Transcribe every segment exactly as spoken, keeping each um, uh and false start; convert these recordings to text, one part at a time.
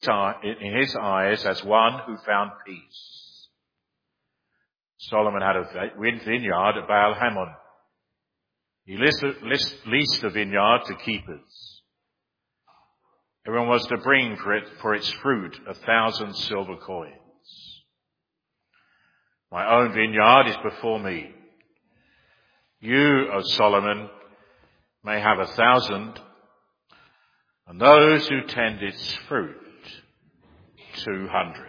in his eyes as one who found peace. Solomon had a vineyard at Baal Hamon. He leased the vineyard to keepers. Everyone was to bring for it, for its fruit, a thousand silver coins. My own vineyard is before me. You, O Solomon, may have a thousand, and those who tend its fruit, two hundred.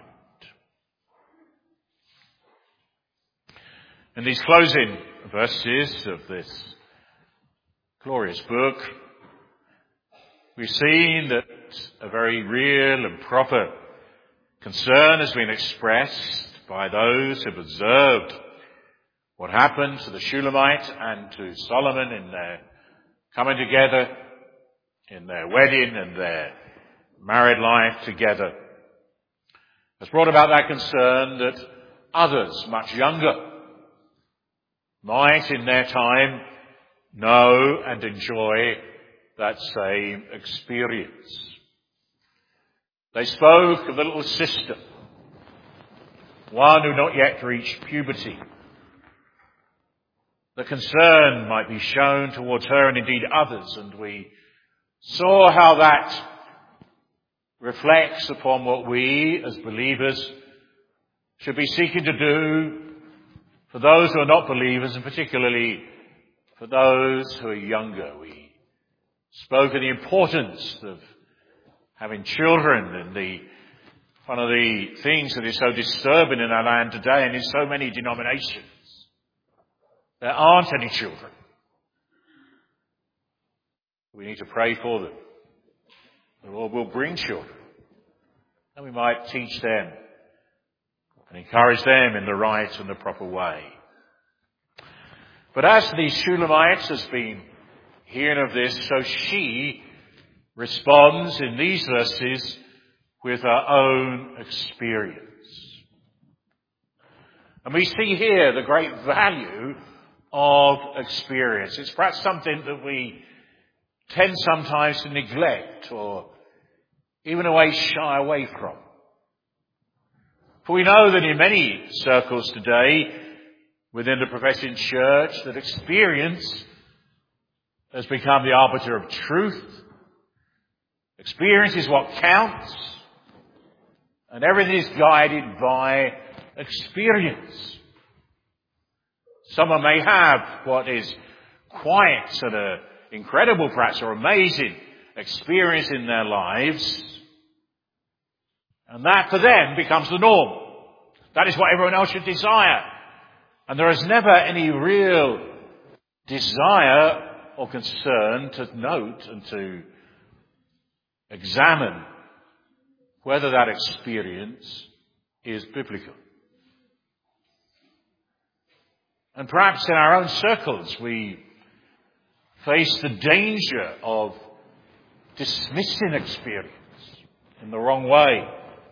In these closing verses of this glorious book, we've seen that a very real and proper concern has been expressed by those who have observed what happened to the Shulamite and to Solomon in their coming together, in their wedding and their married life together, has brought about that concern that others much younger might in their time know and enjoy that same experience. They spoke of the little sister, one who not yet reached puberty. The concern might be shown towards her and indeed others, and we saw how that reflects upon what we as believers should be seeking to do for those who are not believers, and particularly for those who are younger. We spoke of the importance of having children and the one of the things that is so disturbing in our land today and in so many denominations. There aren't any children. We need to pray for them. The Lord will bring children, and we might teach them and encourage them in the right and the proper way. But as the Shulamite has been hearing of this, so she responds in these verses with her own experience. And we see here the great value of experience. It's perhaps something that we tend sometimes to neglect or even away shy away from. For we know that in many circles today within the professing church that experience has become the arbiter of truth. Experience is what counts, and everything is guided by experience. Someone may have what is quite an incredible, perhaps, or amazing experience in their lives, and that for them becomes the norm. That is what everyone else should desire. And there is never any real desire or concern to note and to examine whether that experience is biblical. And perhaps in our own circles we face the danger of dismissing experience in the wrong way.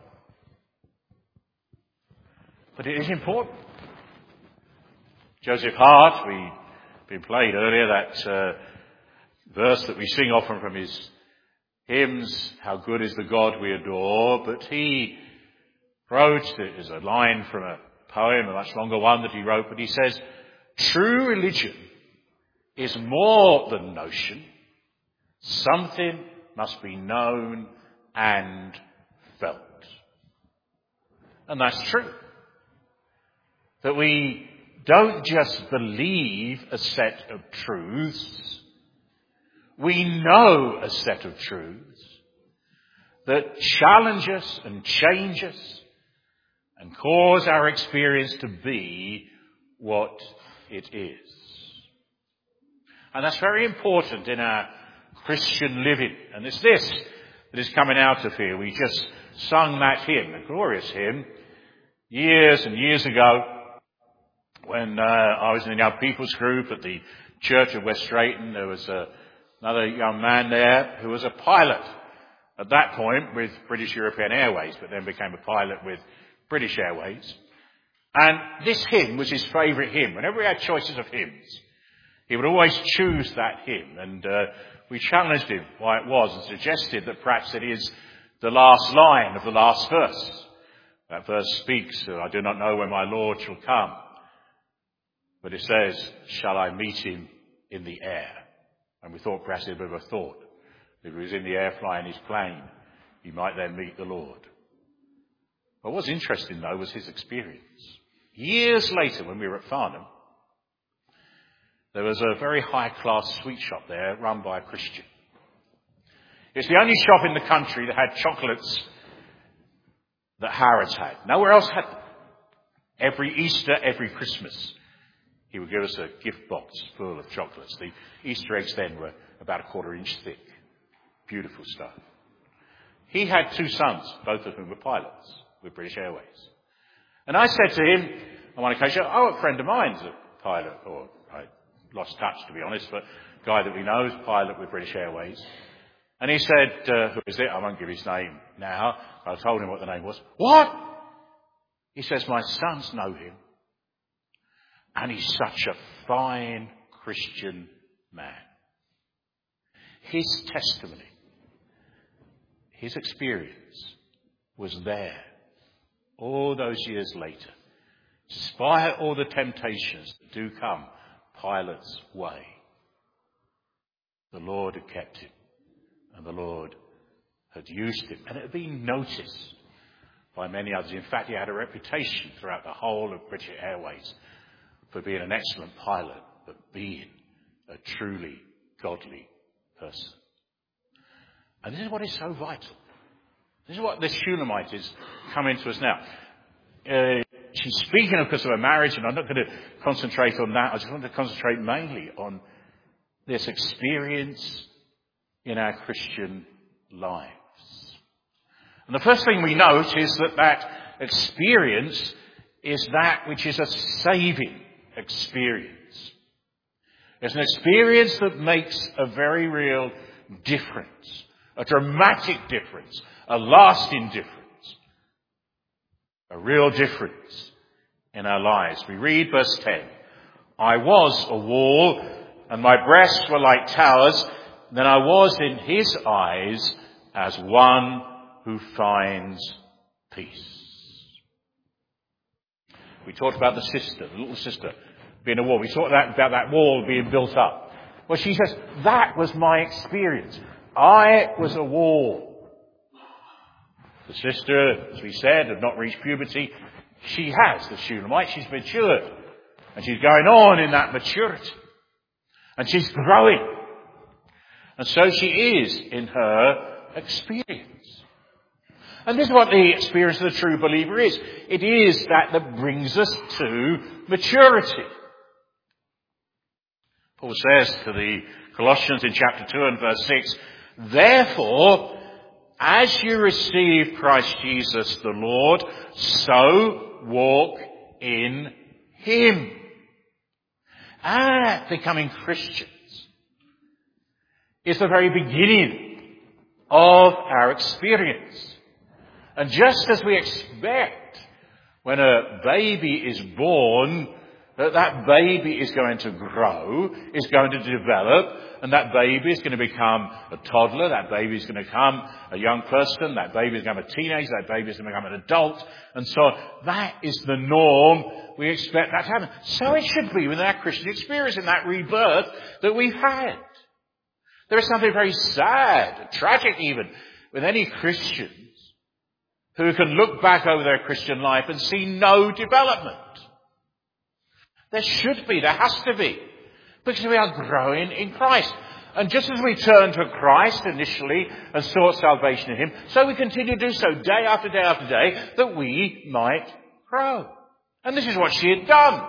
But it is important. Joseph Hart, we been played earlier, that uh, verse that we sing often from his hymns, how good is the God we adore, but he wrote, it is a line from a poem, a much longer one that he wrote, but he says, true religion is more than notion. Something must be known and felt. And that's true. That we don't just believe a set of truths. We know a set of truths that challenge us and change us and cause our experience to be what it is. And that's very important in our Christian living. And it's this that is coming out of here. We just sung that hymn, a glorious hymn, years and years ago when uh, I was in the Young People's Group at the Church of West Drayton. There was uh, another young man there who was a pilot at that point with British European Airways, but then became a pilot with British Airways. And this hymn was his favourite hymn. Whenever he had choices of hymns, he would always choose that hymn. And uh, we challenged him why it was and suggested that perhaps it is the last line of the last verse. That verse speaks, I do not know when my Lord shall come. But it says, shall I meet him in the air? And we thought perhaps he'd have a thought. If he was in the air flying his plane, he might then meet the Lord. But what's interesting, though, was his experience. Years later, when we were at Farnham, there was a very high-class sweet shop there run by a Christian. It's the only shop in the country that had chocolates that Harrods had. Nowhere else had them. Every Easter, every Christmas, he would give us a gift box full of chocolates. The Easter eggs then were about a quarter inch thick. Beautiful stuff. He had two sons, both of whom were pilots with British Airways. And I said to him on one occasion, oh, a friend of mine's a pilot, or I lost touch to be honest, but a guy that we know is a pilot with British Airways. And he said, uh, who is it? I won't give his name now. I told him what the name was. What? He says, my sons know him. And he's such a fine Christian man. His testimony, his experience was there all those years later. Despite all the temptations that do come Pilate's way, the Lord had kept him and the Lord had used him. And it had been noticed by many others. In fact, he had a reputation throughout the whole of British Airways for being an excellent pilot, but being a truly godly person. And this is what is so vital. This is what this Shunammite is coming to us now. Uh, she's speaking, of course, of her marriage, and I'm not going to concentrate on that. I just want to concentrate mainly on this experience in our Christian lives. And the first thing we note is that that experience is that which is a saving experience. It's an experience that makes a very real difference, a dramatic difference, a lasting difference, a real difference in our lives. We read verse ten. I was a wall, and my breasts were like towers. Then I was in his eyes as one who finds peace. We talked about the sister, the little sister, being a wall. We talked about that wall being built up. Well, she says, that was my experience. I was a wall. The sister, as we said, had not reached puberty. She has, the Shunammite. She's matured. And she's going on in that maturity. And she's growing. And so she is in her experience. And this is what the experience of the true believer is. It is that that brings us to maturity. Paul says to the Colossians in chapter two and verse six, therefore, as you receive Christ Jesus the Lord, so walk in him. Ah, becoming Christians is the very beginning of our experience. And just as we expect when a baby is born, that that baby is going to grow, is going to develop, and that baby is going to become a toddler, that baby is going to become a young person, that baby is going to become a teenager, that baby is going to become an adult, and so on. That is the norm. We expect that to happen. So it should be with our Christian experience in that rebirth that we've had. There is something very sad, tragic even, with any Christians who can look back over their Christian life and see no development. There should be, there has to be, because we are growing in Christ. And just as we turn to Christ initially and sought salvation in him, so we continue to do so day after day after day, that we might grow. And this is what she had done.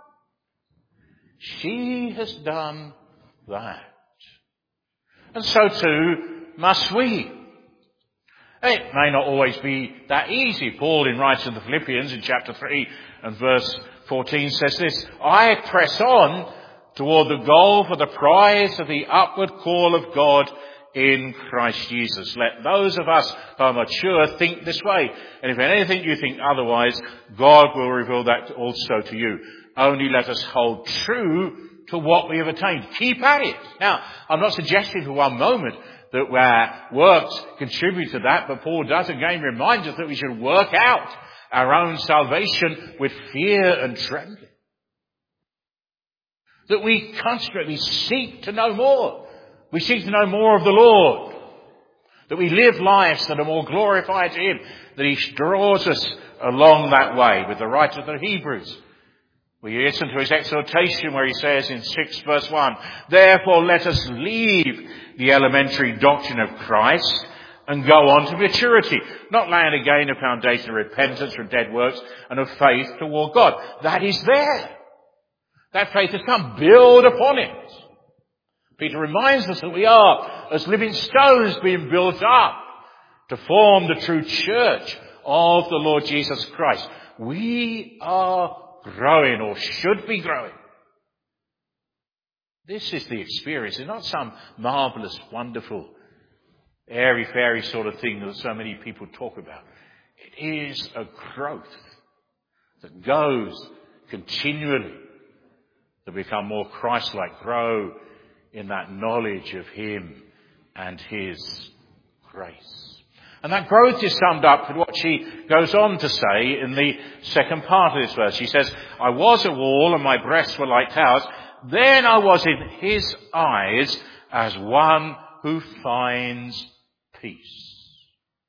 She has done that. And so too must we. It may not always be that easy. Paul, in writing to the Philippians in chapter three and verse fourteen, says this, I press on toward the goal for the prize of the upward call of God in Christ Jesus. Let those of us who are mature think this way. And if anything you think otherwise, God will reveal that also to you. Only let us hold true to what we have attained. Keep at it. Now, I'm not suggesting for one moment that our works contribute to that, but Paul does again remind us that we should work out our own salvation with fear and trembling. That we constantly seek to know more. We seek to know more of the Lord. That we live lives that are more glorified to Him. That He draws us along that way with the writer of the Hebrews. We listen to his exhortation where he says in six verse one, "Therefore let us leave the elementary doctrine of Christ and go on to maturity, not laying again a foundation of repentance from dead works and of faith toward God." That is there. That faith has come. Build upon it. Peter reminds us that we are, as living stones, being built up to form the true church of the Lord Jesus Christ. We are growing, or should be growing. This is the experience. It's not some marvellous, wonderful, airy-fairy sort of thing that so many people talk about. It is a growth that goes continually to become more Christ-like, grow in that knowledge of Him and His grace. And that growth is summed up with what she goes on to say in the second part of this verse. She says, "I was a wall and my breasts were like towers. Then I was in His eyes as one who finds peace."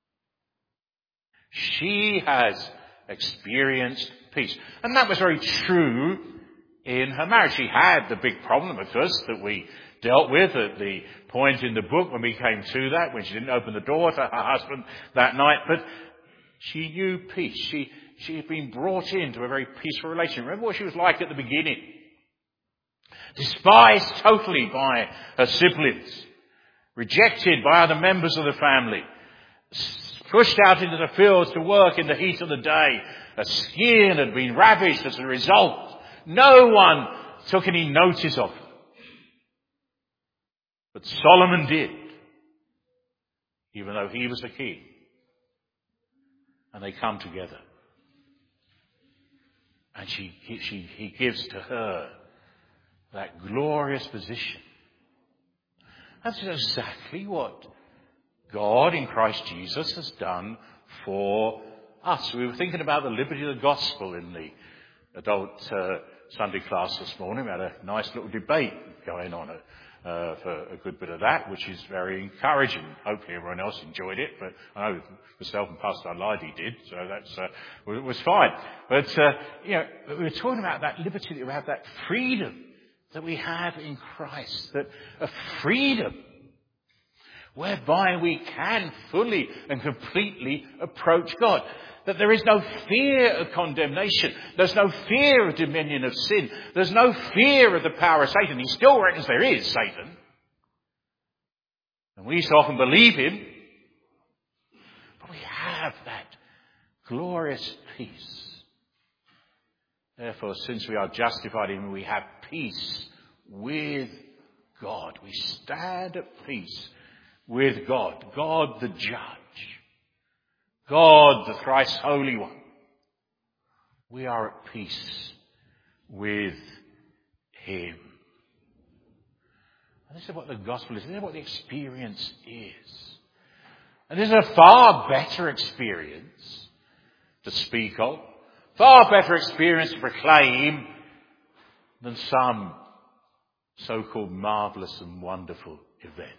She has experienced peace. And that was very true in her marriage. She had the big problem at first that we dealt with at the point in the book when we came to that, when she didn't open the door to her husband that night. But she knew peace. She, she had been brought into a very peaceful relationship. Remember what she was like at the beginning. Despised totally by her siblings. Rejected by other members of the family. Pushed out into the fields to work in the heat of the day. Her skin had been ravaged as a result. No one took any notice of her. But Solomon did, even though he was the king. And they come together. And she, she, he gives to her that glorious position. That's exactly what God in Christ Jesus has done for us. We were thinking about the liberty of the gospel in the adult uh, Sunday class this morning. We had a nice little debate going on it. Uh, for a good bit of that, which is very encouraging. Hopefully everyone else enjoyed it, but I know myself and Pastor Lydie did, so that's uh, was fine. But, uh, you know, we were talking about that liberty that we have, that freedom that we have in Christ, that a freedom whereby we can fully and completely approach God. That there is no fear of condemnation. There's no fear of dominion of sin. There's no fear of the power of Satan. He still reckons there is Satan. And we so often believe him. But we have that glorious peace. Therefore, since we are justified in him, we have peace with God. We stand at peace with God. God the judge. God, the thrice holy one. We are at peace with Him. And this is what the gospel is. This is what the experience is. And this is a far better experience to speak of, far better experience to proclaim than some so-called marvellous and wonderful event.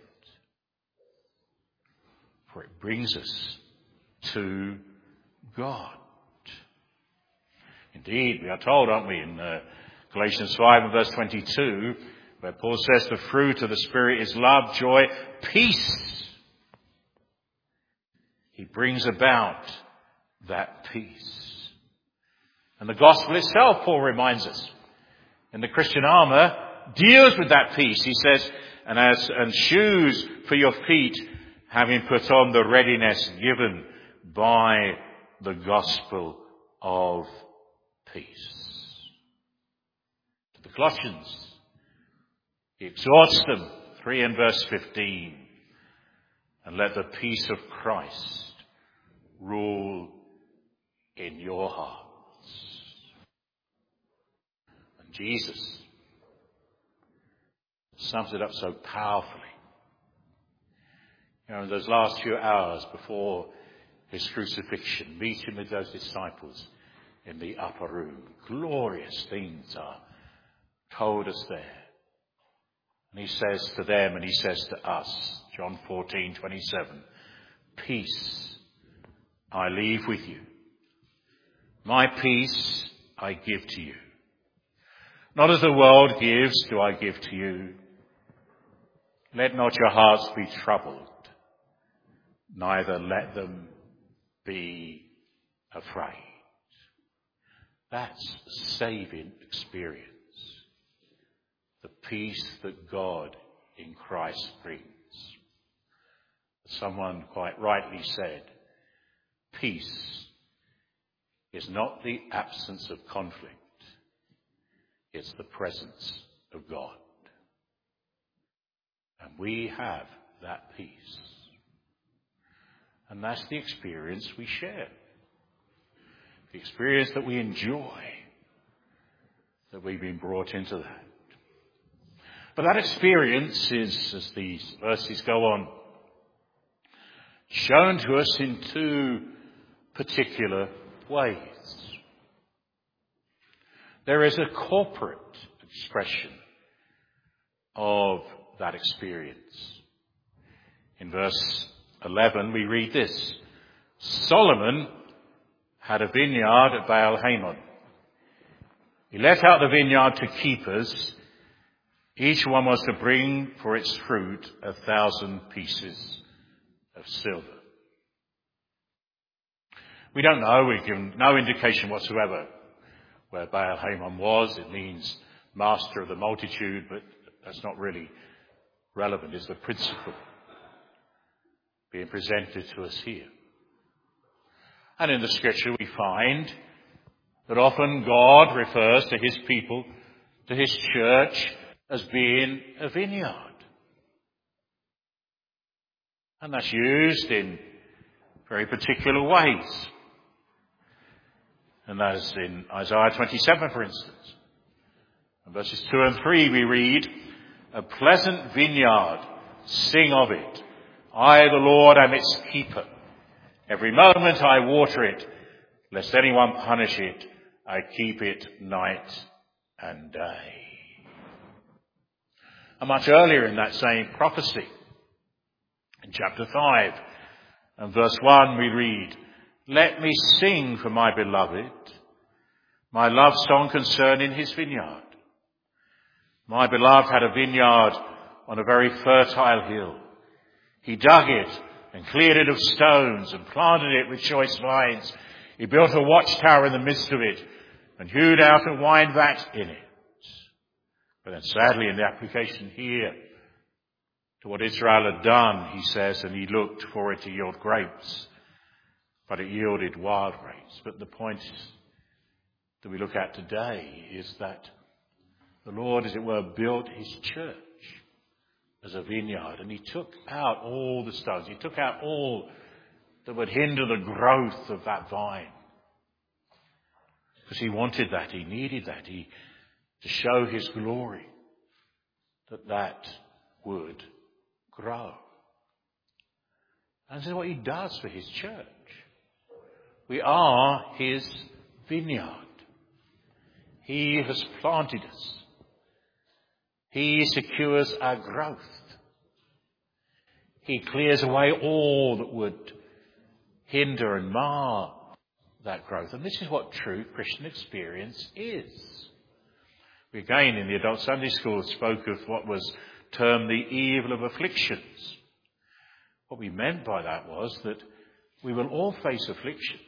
For it brings us to God. Indeed, we are told, aren't we, in uh, Galatians five and verse twenty-two, where Paul says the fruit of the Spirit is love, joy, peace. He brings about that peace. And the gospel itself, Paul reminds us, in the Christian armour, deals with that peace. He says, and as and shoes for your feet, having put on the readiness given by the gospel of peace. To the Colossians, he exhorts them, three and verse fifteen, and let the peace of Christ rule in your hearts. And Jesus sums it up so powerfully. You know, in those last few hours before his crucifixion, meeting with those disciples in the upper room. Glorious things are told us there. And he says to them and he says to us, John fourteen twenty-seven, peace I leave with you. My peace I give to you. Not as the world gives do I give to you. Let not your hearts be troubled, neither let them be afraid. That's the saving experience. The peace that God in Christ brings. Someone quite rightly said, peace is not the absence of conflict, it's the presence of God. And we have that peace. And that's the experience we share. The experience that we enjoy, that we've been brought into that. But that experience is, as these verses go on, shown to us in two particular ways. There is a corporate expression of that experience. In verse eleven we read this, Solomon had a vineyard at Baal Hamon. He let out the vineyard to keepers. Each one was to bring for its fruit a thousand pieces of silver. We don't know, we've given no indication whatsoever where Baal Hamon was. It means master of the multitude, but that's not really relevant. It's the principle being presented to us here. And in the scripture we find that often God refers to his people, to his church, as being a vineyard. And that's used in very particular ways. And that is in Isaiah twenty-seven, for instance. In verses two and three we read, a pleasant vineyard, sing of it. I, the Lord, am its keeper. Every moment I water it, lest anyone punish it. I keep it night and day. And much earlier in that same prophecy, in chapter five and verse one we read, let me sing for my beloved, my love song concerning his vineyard. My beloved had a vineyard on a very fertile hill. He dug it and cleared it of stones and planted it with choice vines. He built a watchtower in the midst of it and hewed out a wine vat in it. But then sadly in the application here to what Israel had done, he says, and he looked for it to yield grapes, but it yielded wild grapes. But the point that we look at today is that the Lord, as it were, built his church as a vineyard, and he took out all the stones. He took out all that would hinder the growth of that vine. Because he wanted that, he needed that, he to show his glory, that that would grow. And this is what he does for his church. We are his vineyard. He has planted us. He secures our growth. He clears away all that would hinder and mar that growth. And this is what true Christian experience is. We again in the adult Sunday school spoke of what was termed the evil of afflictions. What we meant by that was that we will all face afflictions.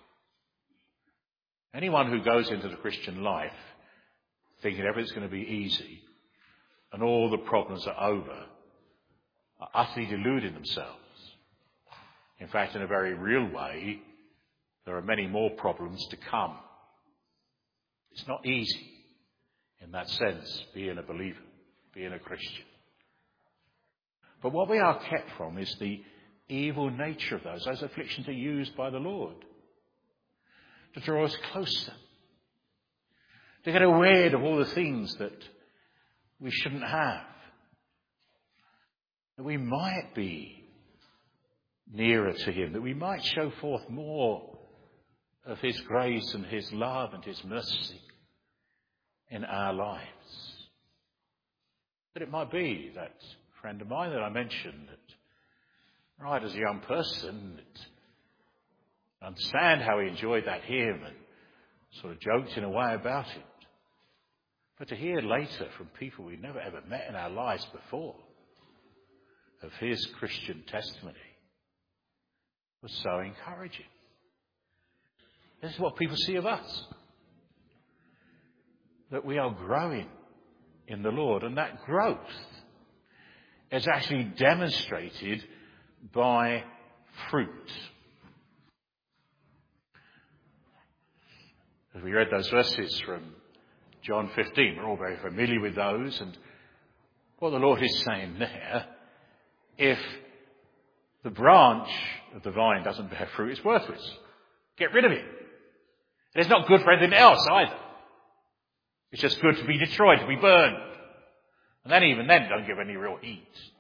Anyone who goes into the Christian life thinking everything's going to be easy and all the problems are over are utterly deluding themselves. In fact, in a very real way, there are many more problems to come. It's not easy in that sense, being a believer, being a Christian. But what we are kept from is the evil nature of those. Those afflictions are used by the Lord to draw us closer, to get rid of all the things that we shouldn't have, that we might be nearer to him, that we might show forth more of his grace and his love and his mercy in our lives. That it might be that friend of mine that I mentioned, that right as a young person, that understand how he enjoyed that hymn and sort of joked in a way about it. But to hear later from people we've never ever met in our lives before of his Christian testimony was so encouraging. This is what people see of us. That we are growing in the Lord, and that growth is actually demonstrated by fruit. As we read those verses from John fifteen, we're all very familiar with those, and what the Lord is saying there, if the branch of the vine doesn't bear fruit, it's worthless. Get rid of it. And it's not good for anything else either. It's just good to be destroyed, to be burned. And then even then, don't give any real heat.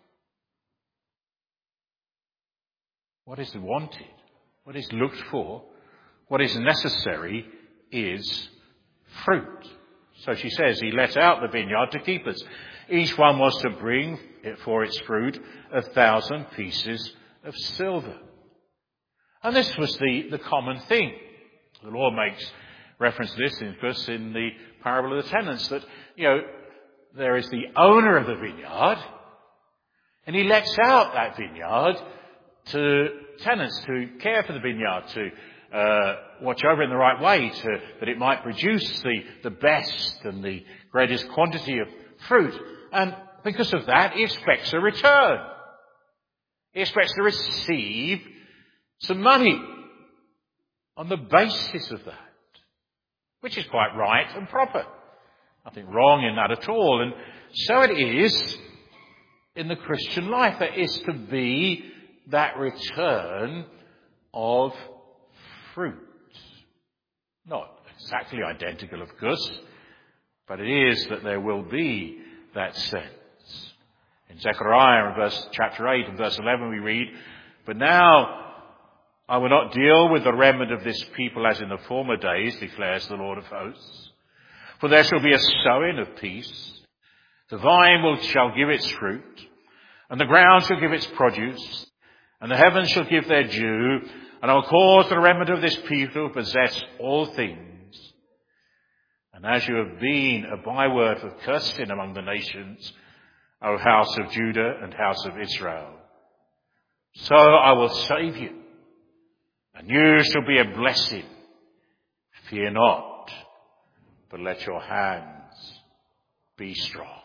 What is wanted, what is looked for, what is necessary is fruit. So she says, he let out the vineyard to keepers. Each one was to bring it for its fruit a thousand pieces of silver. And this was the, the common thing. The Lord makes reference to this, in, of course, in the parable of the tenants, that, you know, there is the owner of the vineyard, and he lets out that vineyard to tenants to care for the vineyard, to uh, watch over it in the right way, to, that it might produce the, the best and the greatest quantity of fruit. And because of that, he expects a return. He expects to receive some money on the basis of that, which is quite right and proper. Nothing wrong in that at all. And so it is in the Christian life. There is to be that return of fruit. Not exactly identical, of course, but it is that there will be that sense. In Zechariah, in verse, chapter eight and verse eleven, we read, "But now I will not deal with the remnant of this people as in the former days, declares the Lord of hosts. For there shall be a sowing of peace. The vine will, shall give its fruit, and the ground shall give its produce, and the heavens shall give their dew, and I will cause the remnant of this people to possess all things. And as you have been a byword for cursing among the nations, O house of Judah and house of Israel, so I will save you, and you shall be a blessing. Fear not, but let your hands be strong."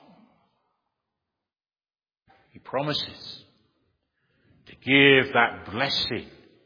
He promises to give that blessing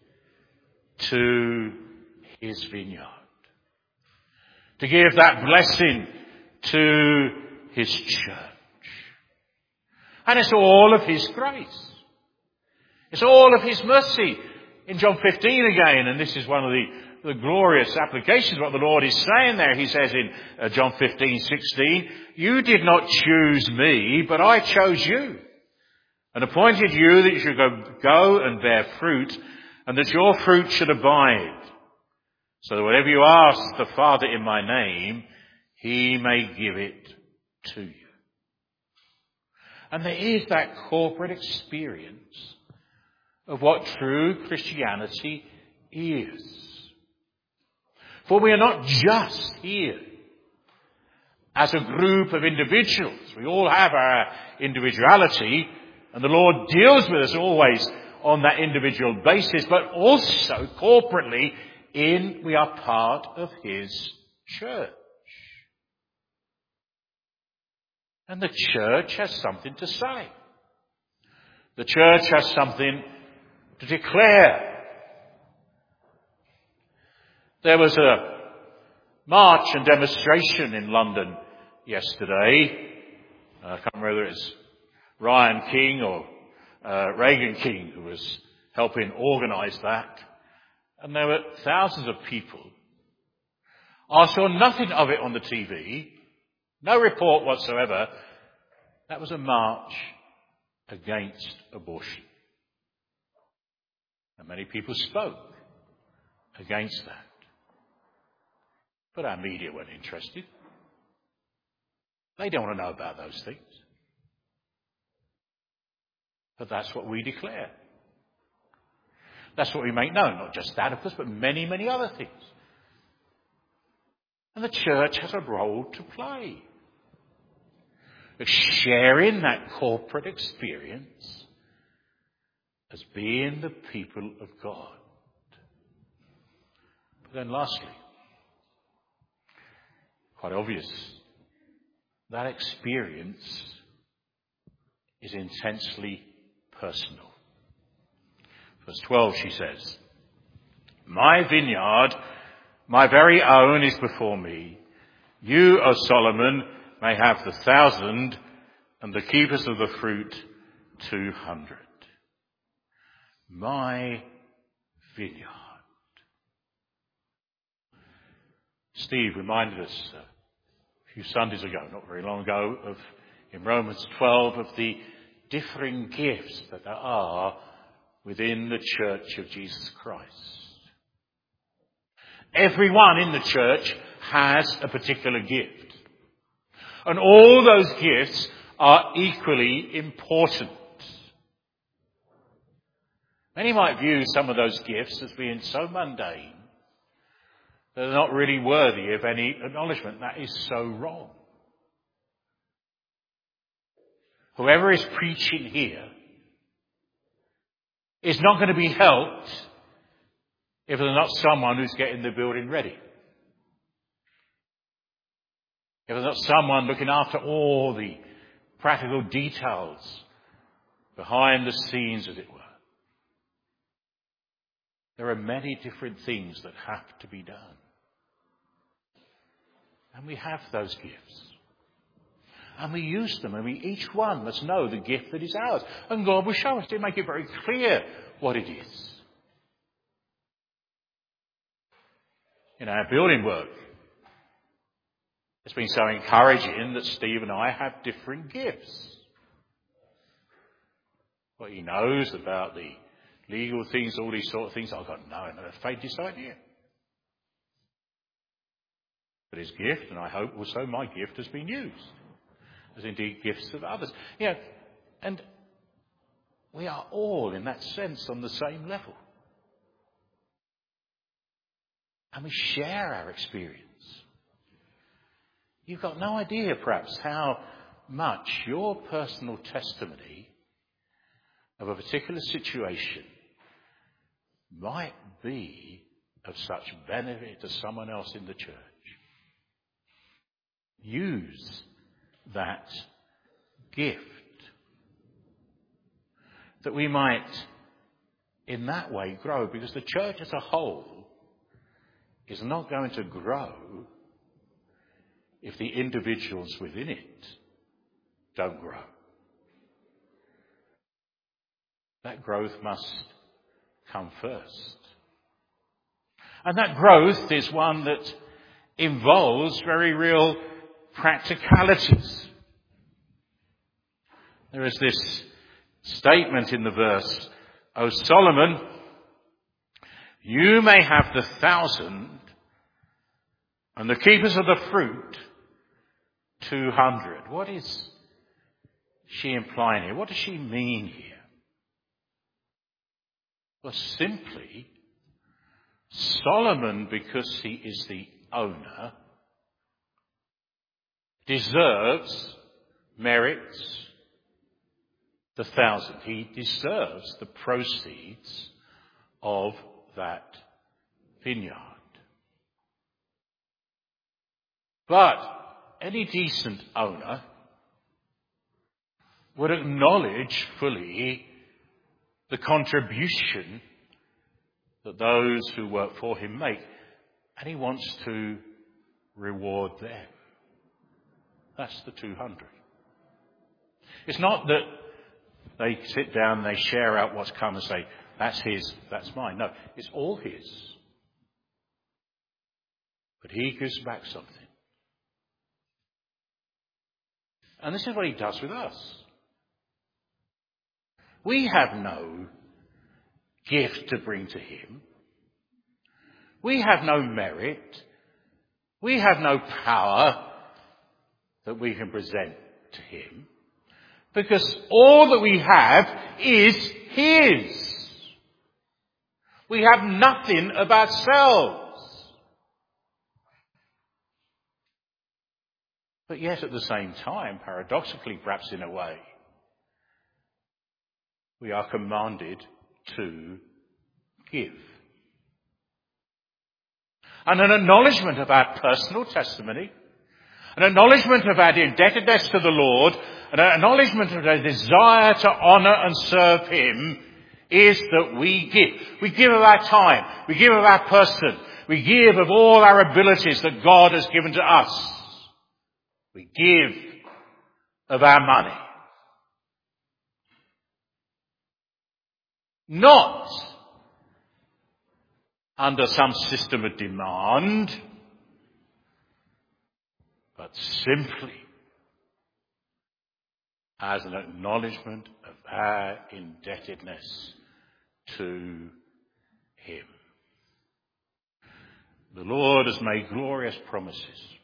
to his vineyard, to give that blessing to his church. And it's all of his grace. It's all of his mercy. In John fifteen again, and this is one of the, the glorious applications of what the Lord is saying there. He says in uh, John fifteen sixteen, "You did not choose me, but I chose you, and appointed you that you should go, go and bear fruit, and that your fruit should abide, so that whatever you ask the Father in my name, he may give it to you." And there is that corporate experience of what true Christianity is. For we are not just here as a group of individuals. We all have our individuality, and the Lord deals with us always on that individual basis, but also corporately in we are part of his church. And the church has something to say. The church has something to declare. There was a march and demonstration in London yesterday. Uh, I can't remember whether it's Ryan King or uh, Reagan King who was helping organise that. And there were thousands of people. I saw nothing of it on the T V. No report whatsoever. That was a march against abortion. And many people spoke against that. But our media weren't interested. They don't want to know about those things. But that's what we declare. That's what we make known. Not just that, of course, but many, many other things. And the church has a role to play. Sharing that corporate experience as being the people of God. But then lastly, quite obvious, that experience is intensely personal. Verse twelve, she says, "My vineyard, my very own, is before me. You, O Solomon, may have the thousand, and the keepers of the fruit two hundred. My vineyard." Steve reminded us a few Sundays ago, not very long ago, of in Romans twelve, of the differing gifts that there are within the Church of Jesus Christ. Everyone in the church has a particular gift. And all those gifts are equally important. Many might view some of those gifts as being so mundane that they're not really worthy of any acknowledgement. That is so wrong. Whoever is preaching here is not going to be helped if there's not someone who's getting the building ready. If there's not someone looking after all the practical details behind the scenes, as it were. There are many different things that have to be done. And we have those gifts. And we use them, and we each one must know the gift that is ours. And God will show us, to make it very clear what it is. In our building work, it's been so encouraging that Steve and I have different gifts. What he knows about the legal things, all these sort of things, I've got no, no faintest idea. But his gift, and I hope also my gift, has been used. As indeed gifts of others. You know, and we are all, in that sense, on the same level. And we share our experience. You've got no idea, perhaps, how much your personal testimony of a particular situation might be of such benefit to someone else in the church. Use that gift, that we might in that way grow, because the church as a whole is not going to grow if the individuals within it don't grow. That growth must come first. And that growth is one that involves very real practicalities. There is this statement in the verse, "O Solomon, you may have the thousand, and the keepers of the fruit two hundred." What is she implying here? What does she mean here? Well, simply, Solomon, because he is the owner, deserves, merits the thousand. He deserves the proceeds of that vineyard. But any decent owner would acknowledge fully the contribution that those who work for him make, and he wants to reward them. That's the two hundred. It's not that they sit down and they share out what's come and say, that's his, that's mine. No, it's all his. But he gives back something. And this is what he does with us. We have no gift to bring to him. We have no merit. We have no power that we can present to him, because all that we have is his. We have nothing of ourselves. But yet at the same time, paradoxically perhaps in a way, we are commanded to give. And an acknowledgement of our personal testimony, an acknowledgement of our indebtedness to the Lord, an acknowledgement of our desire to honour and serve him, is that we give. We give of our time. We give of our person. We give of all our abilities that God has given to us. We give of our money. Not under some system of demand, but simply as an acknowledgement of our indebtedness to him. The Lord has made glorious promises,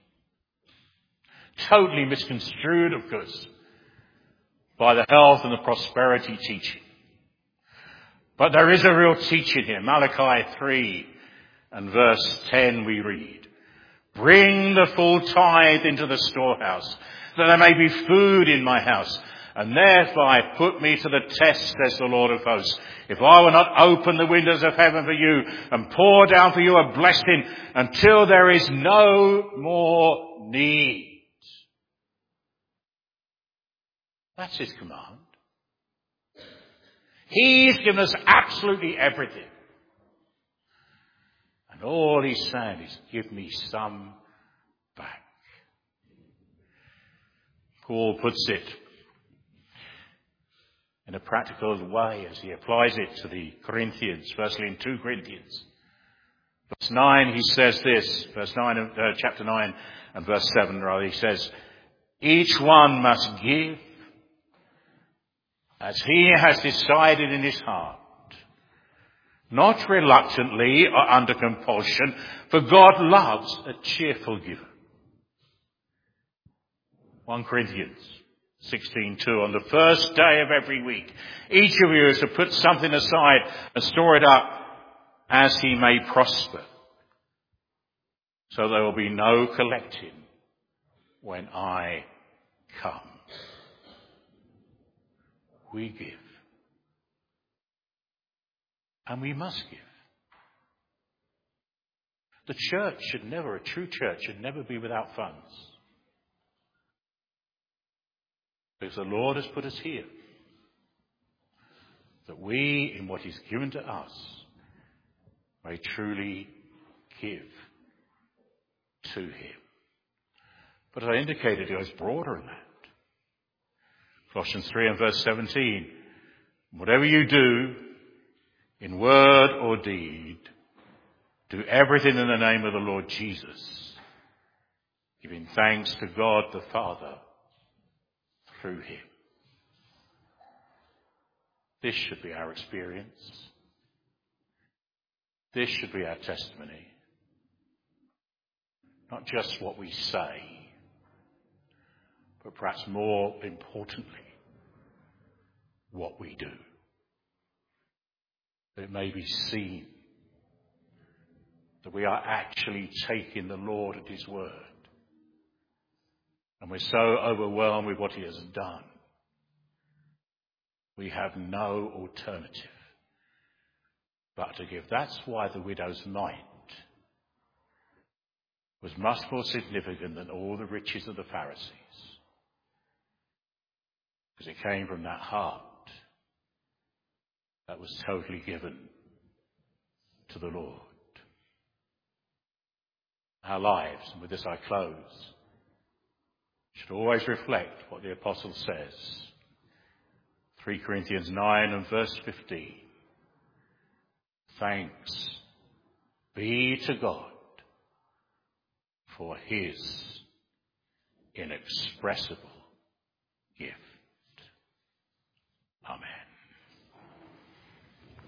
totally misconstrued, of course, by the health and the prosperity teaching. But there is a real teaching here. Malachi three and verse ten we read, "Bring the full tithe into the storehouse, that there may be food in my house, and thereby put me to the test, says the Lord of hosts, if I will not open the windows of heaven for you and pour down for you a blessing until there is no more need." That's his command. He's given us absolutely everything. And all he's saying is, give me some back. Paul puts it in a practical way as he applies it to the Corinthians, firstly in two Corinthians. Verse nine, he says this, verse nine, uh, chapter nine and verse seven, rather, he says, "Each one must give as he has decided in his heart, not reluctantly or under compulsion, for God loves a cheerful giver." First Corinthians sixteen two, "On the first day of every week, each of you is to put something aside and store it up as he may prosper, so there will be no collecting when I come." We give. And we must give. The church should never, a true church should never be without funds. Because the Lord has put us here, that we, in what he's given to us, may truly give to him. But as I indicated, it goes broader than that. Colossians three and verse seventeen, "Whatever you do, in word or deed, do everything in the name of the Lord Jesus, giving thanks to God the Father through him." This should be our experience. This should be our testimony. Not just what we say, but perhaps more importantly, what we do. That it may be seen that we are actually taking the Lord at his word. And we're so overwhelmed with what he has done. We have no alternative but to give. That's why the widow's mite was much more significant than all the riches of the Pharisees. Because it came from that heart that was totally given to the Lord. Our lives, and with this I close, should always reflect what the apostle says. three Corinthians nine and verse fifteen. "Thanks be to God for his inexpressible gift." Amen.